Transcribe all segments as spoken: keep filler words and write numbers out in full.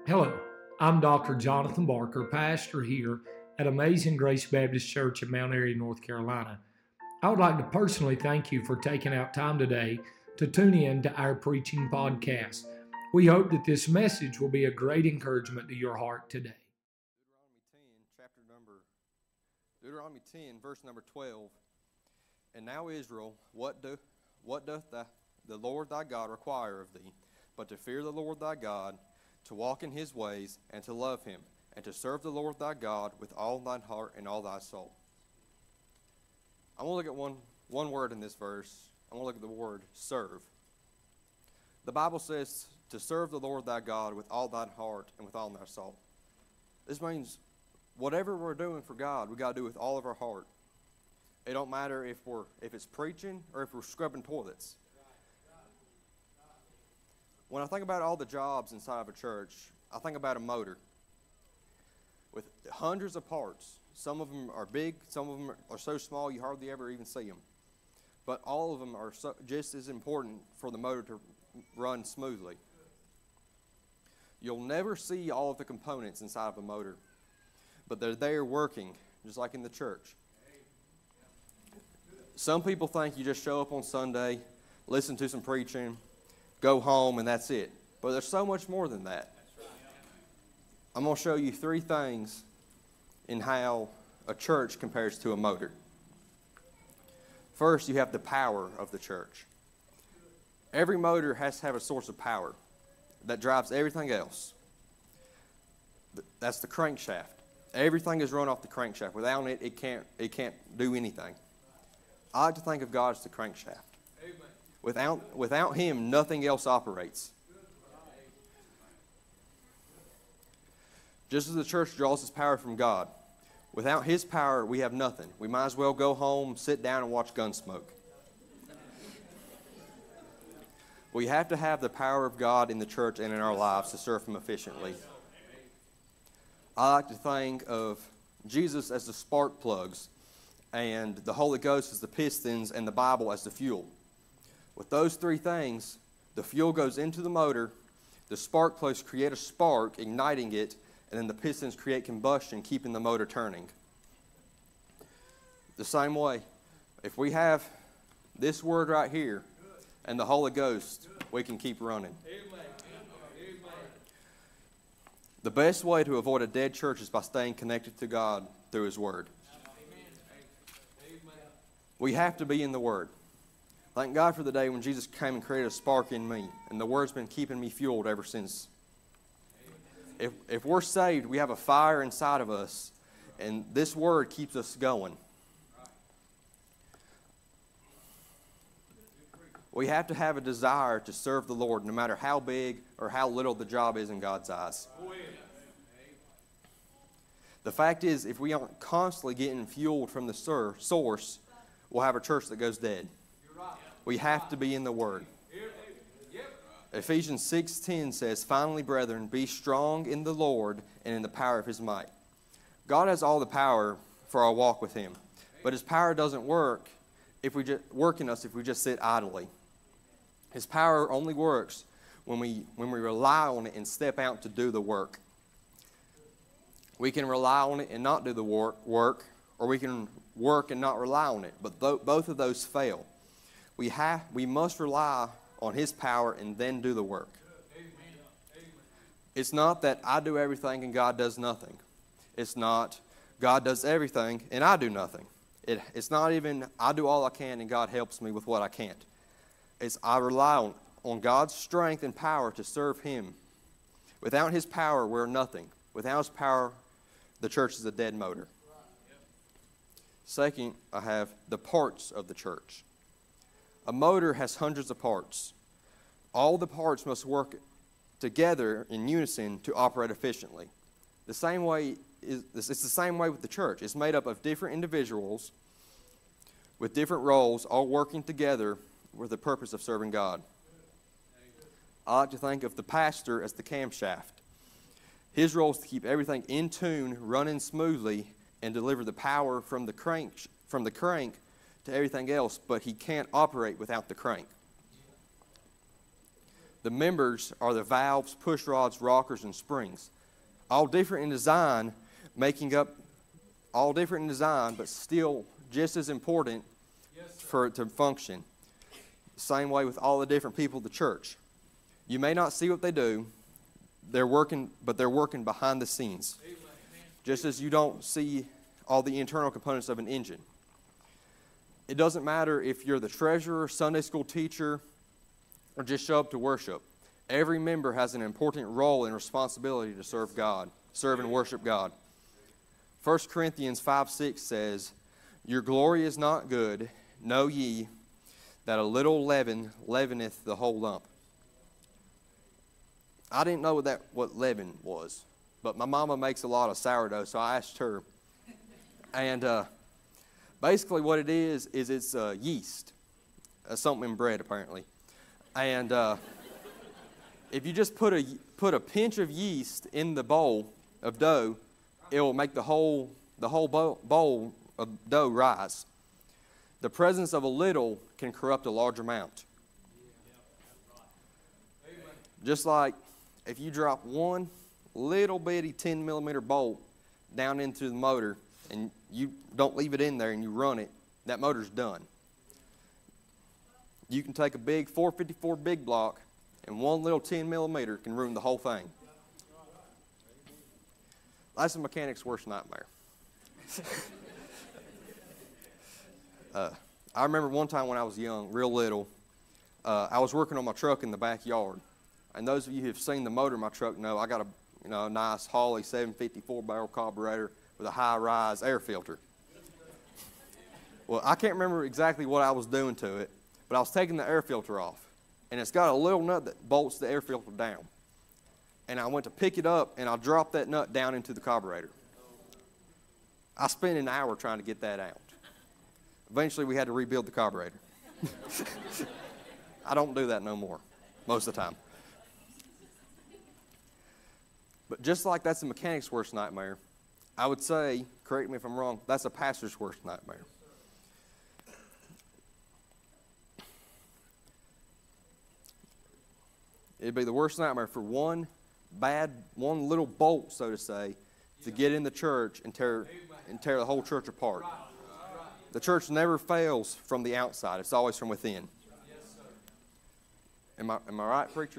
Hello, I'm Doctor Jonathan Barker, pastor here at Amazing Grace Baptist Church in Mount Airy, North Carolina. I would like to personally thank you for taking out time today to tune in to our preaching podcast. We hope that this message will be a great encouragement to your heart today. Deuteronomy ten, chapter number, Deuteronomy ten, verse number twelve. And now, Israel, what do what doth the, the Lord thy God require of thee, but to fear the Lord thy God, to walk in his ways, and to love him, and to serve the Lord thy God with all thine heart and all thy soul. I want to look at one, one word in this verse. I want to look at the word serve. The Bible says to serve the Lord thy God with all thine heart and with all thy soul. This means whatever we're doing for God, we got to do with all of our heart. It don't matter if we're if it's preaching or if we're scrubbing toilets. When I think about all the jobs inside of a church, I think about a motor with hundreds of parts. Some of them are big, some of them are so small you hardly ever even see them. But all of them are so, just as important for the motor to run smoothly. You'll never see all of the components inside of a motor, but they're there working, just like in the church. Some people think you just show up on Sunday, listen to some preaching, go home, and that's it. But there's so much more than that. I'm going to show you three things in how a church compares to a motor. First, you have the power of the church. Every motor has to have a source of power that drives everything else. That's the crankshaft. Everything is run off the crankshaft. Without it, it can't, it can't do anything. I like to think of God as the crankshaft. Amen. Without, without him, nothing else operates. Just as the church draws its power from God, without his power, we have nothing. We might as well go home, sit down, and watch Gunsmoke. We have to have the power of God in the church and in our lives to serve him efficiently. I like to think of Jesus as the spark plugs, and the Holy Ghost as the pistons, and the Bible as the fuel. With those three things, the fuel goes into the motor, the spark plugs create a spark, igniting it, and then the pistons create combustion, keeping the motor turning. The same way, if we have this word right here and the Holy Ghost, we can keep running. The best way to avoid a dead church is by staying connected to God through his word. We have to be in the Word. Thank God for the day when Jesus came and created a spark in me, and the Word's been keeping me fueled ever since. If, if we're saved, we have a fire inside of us, and this Word keeps us going. We have to have a desire to serve the Lord, no matter how big or how little the job is in God's eyes. The fact is, if we aren't constantly getting fueled from the source, we'll have a church that goes dead. We have to be in the Word. Ephesians six ten says, "Finally, brethren, be strong in the Lord and in the power of his might." God has all the power for our walk with him, but his power doesn't work if we just work in us if we just sit idly. His power only works when we when we rely on it and step out to do the work. We can rely on it and not do the work, work or we can work and not rely on it, but th- both of those fail. We have, we must rely on his power and then do the work. Amen. It's not that I do everything and God does nothing. It's not God does everything and I do nothing. It, it's not even I do all I can and God helps me with what I can't. It's I rely on, on God's strength and power to serve him. Without his power, we're nothing. Without his power, the church is a dead motor. Second, I have the parts of the church. A motor has hundreds of parts. All the parts must work together in unison to operate efficiently. The same way is it's the same way with the church. It's made up of different individuals with different roles, all working together with the purpose of serving God. I like to think of the pastor as the camshaft. His role is to keep everything in tune, running smoothly, and deliver the power from the crank from the crank to everything else, but he can't operate without the crank. The members are the valves, push rods, rockers, and springs. All different in design, making up, all different in design, but still just as important for it to function. Same way with all the different people of the church. You may not see what they do, they're working, but they're working behind the scenes. Just as you don't see all the internal components of an engine. It doesn't matter if you're the treasurer, Sunday school teacher, or just show up to worship. Every member has an important role and responsibility to serve God, serve and worship God. First Corinthians five six says, "Your glory is not good. Know ye that a little leaven leaveneth the whole lump." I didn't know what that what leaven was, but my mama makes a lot of sourdough, so I asked her. And uh, basically what it is, is it's uh, yeast. Uh, something in bread, apparently. And uh, if you just put a, put a pinch of yeast in the bowl of dough, it will make the whole, the whole bowl, bowl of dough rise. The presence of a little can corrupt a large amount. Just like if you drop one little bitty ten millimeter bolt down into the motor and you don't leave it in there and you run it, that motor's done. You can take a big four fifty-four big block and one little ten millimeter can ruin the whole thing. That's a mechanic's worst nightmare. uh, I remember one time when I was young, real little, uh, I was working on my truck in the backyard. And those of you who have seen the motor of my truck know I got a you know a nice Holley seven fifty-four barrel carburetor with a high-rise air filter. Well, I can't remember exactly what I was doing to it, but I was taking the air filter off. And it's got a little nut that bolts the air filter down. And I went to pick it up, and I dropped that nut down into the carburetor. I spent an hour trying to get that out. Eventually, we had to rebuild the carburetor. I don't do that no more, most of the time. But just like that's a mechanic's worst nightmare, I would say, correct me if I'm wrong, that's a pastor's worst nightmare. It'd be the worst nightmare for one bad, one little bolt, so to say, to get in the church and tear, and tear the whole church apart. The church never fails from the outside. It's always from within. Am I, am I right, preacher?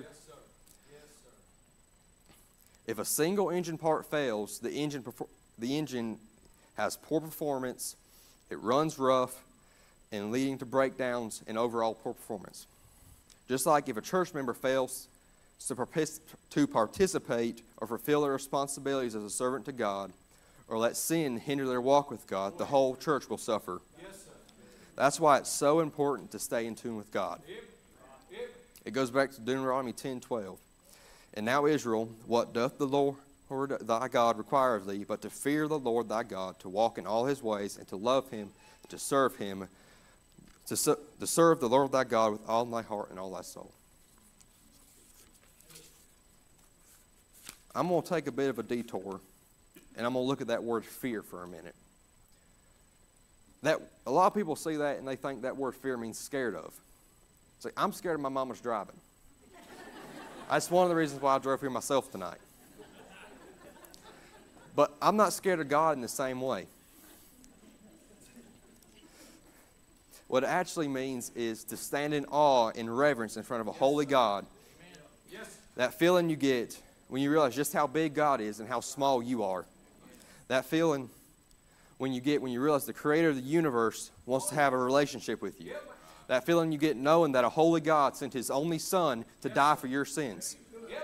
If a single engine part fails, the engine, the engine has poor performance, it runs rough, and leading to breakdowns and overall poor performance. Just like if a church member fails to participate or fulfill their responsibilities as a servant to God, or let sin hinder their walk with God, the whole church will suffer. That's why it's so important to stay in tune with God. It goes back to Deuteronomy ten twelve. And now, Israel, what doth the Lord thy God require of thee, but to fear the Lord thy God, to walk in all his ways, and to love him, and to serve him, to, su- to serve the Lord thy God with all thy heart and all thy soul. I'm going to take a bit of a detour, and I'm going to look at that word fear for a minute. That a lot of people see that, and they think that word fear means scared of. It's like, I'm scared of my mama's driving. That's one of the reasons why I drove here myself tonight. But I'm not scared of God in the same way. What it actually means is to stand in awe and reverence in front of a holy God. That feeling you get when you realize just how big God is and how small you are. That feeling when you get when you realize the creator of the universe wants to have a relationship with you. That feeling you get knowing that a holy God sent his only son to die for your sins.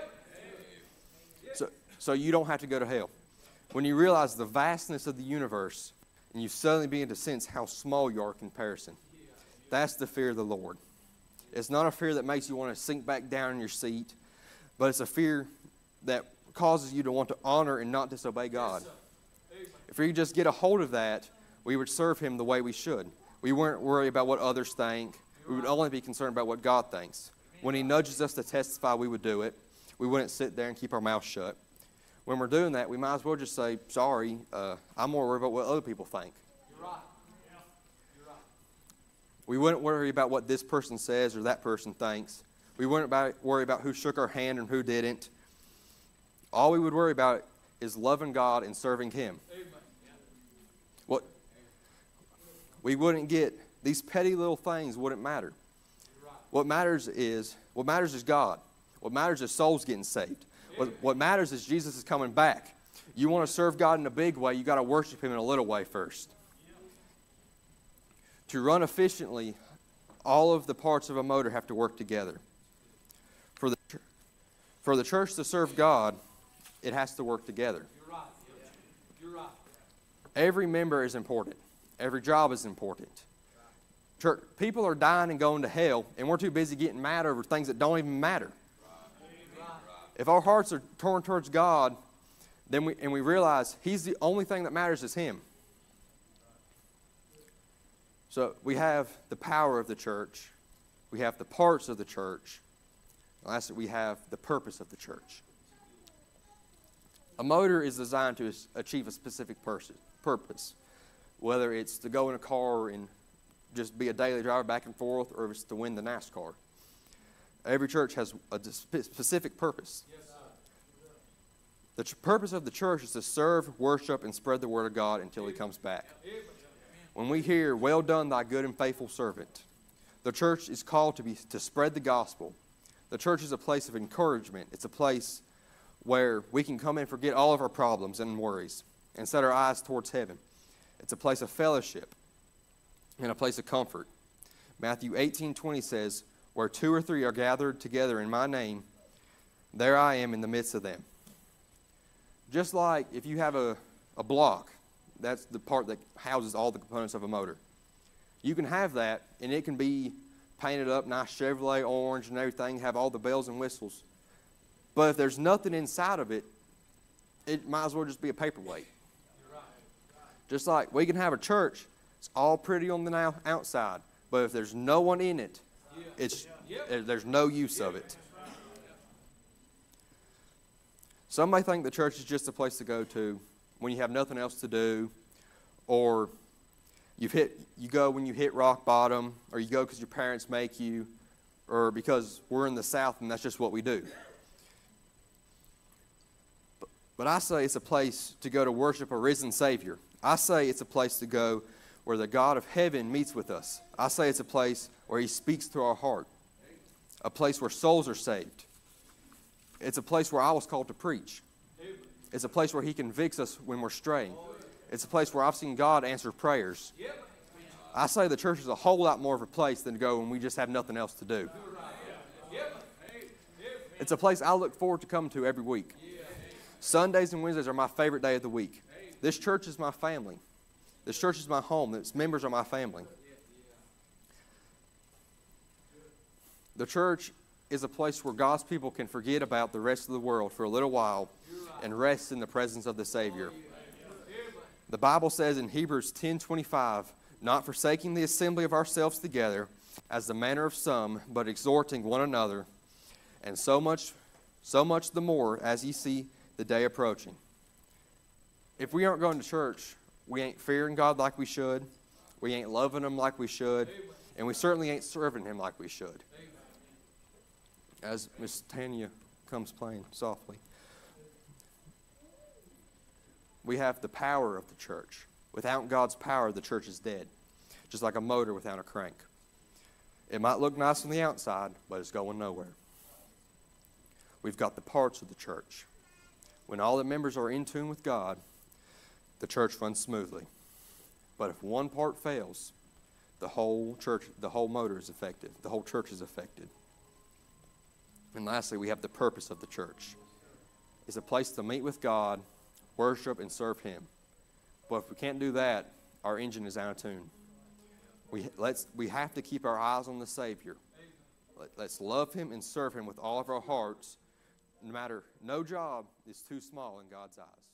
So, so you don't have to go to hell. When you realize the vastness of the universe and you suddenly begin to sense how small you are in comparison. That's the fear of the Lord. It's not a fear that makes you want to sink back down in your seat, but it's a fear that causes you to want to honor and not disobey God. If we could just get a hold of that, we would serve him the way we should. We weren't worried about what others think. We would only be concerned about what God thinks. When he nudges us to testify, we would do it. We wouldn't sit there and keep our mouth shut. When we're doing that, we might as well just say, sorry, uh, I'm more worried about what other people think. You're right. You're right. We wouldn't worry about what this person says or that person thinks. We We wouldn't about, worry about who shook our hand and who didn't. All we would worry about is loving God and serving Him. What we wouldn't get, these petty little things wouldn't matter. What matters is, what matters is God. What matters is souls getting saved. What, what matters is Jesus is coming back. You want to serve God in a big way, you got to worship Him in a little way first. To run efficiently, all of the parts of a motor have to work together. For the, for the church to serve God, it has to work together. You're right. You're right. Every member is important. Every job is important. Church, people are dying and going to hell, and we're too busy getting mad over things that don't even matter. If our hearts are torn towards God, then we, and we realize He's the only thing that matters is Him. So we have the power of the church. We have the parts of the church. And lastly, we have the purpose of the church. A motor is designed to achieve a specific purpose, whether it's to go in a car and just be a daily driver back and forth, or if it's to win the NASCAR. Every church has a specific purpose. The ch- purpose of the church is to serve, worship, and spread the word of God until He comes back. When we hear, "Well done, thy good and faithful servant," the church is called to be to spread the gospel. The church is a place of encouragement. It's a place where we can come and forget all of our problems and worries and set our eyes towards heaven. It's a place of fellowship and a place of comfort. Matthew eighteen twenty says, "Where two or three are gathered together in my name, there I am in the midst of them." Just like if you have a, a block, that's the part that houses all the components of a motor. You can have that, and it can be painted up nice Chevrolet orange and everything, have all the bells and whistles. But if there's nothing inside of it, it might as well just be a paperweight. Just like we can have a church, it's all pretty on the now outside, but if there's no one in it, it's there's no use of it. Some may think the church is just a place to go to when you have nothing else to do, or you've hit you go when you hit rock bottom, or you go because your parents make you, or because we're in the South and that's just what we do. But, but I say it's a place to go to worship a risen Savior. I say it's a place to go where the God of heaven meets with us. I say it's a place where He speaks to our heart, a place where souls are saved. It's a place where I was called to preach. It's a place where He convicts us when we're straying. It's a place where I've seen God answer prayers. I say the church is a whole lot more of a place than to go when we just have nothing else to do. It's a place I look forward to coming to every week. Sundays and Wednesdays are my favorite day of the week. This church is my family. This church is my home. Its members are my family. The church is a place where God's people can forget about the rest of the world for a little while and rest in the presence of the Savior. The Bible says in Hebrews ten twenty-five, "Not forsaking the assembly of ourselves together, as the manner of some, but exhorting one another, and so much, so much the more as ye see the day approaching." If we aren't going to church, we ain't fearing God like we should, we ain't loving Him like we should, and we certainly ain't serving Him like we should. As Miss Tanya comes playing softly, we have the power of the church. Without God's power, the church is dead, just like a motor without a crank. It might look nice on the outside, but it's going nowhere. We've got the parts of the church. When all the members are in tune with God, the church runs smoothly. But if one part fails, the whole church, the whole motor is affected. The whole church is affected. And lastly, we have the purpose of the church. It's a place to meet with God, worship, and serve Him. But if we can't do that, our engine is out of tune. We, let's, we have to keep our eyes on the Savior. Let, let's love Him and serve Him with all of our hearts. No matter, no job is too small in God's eyes.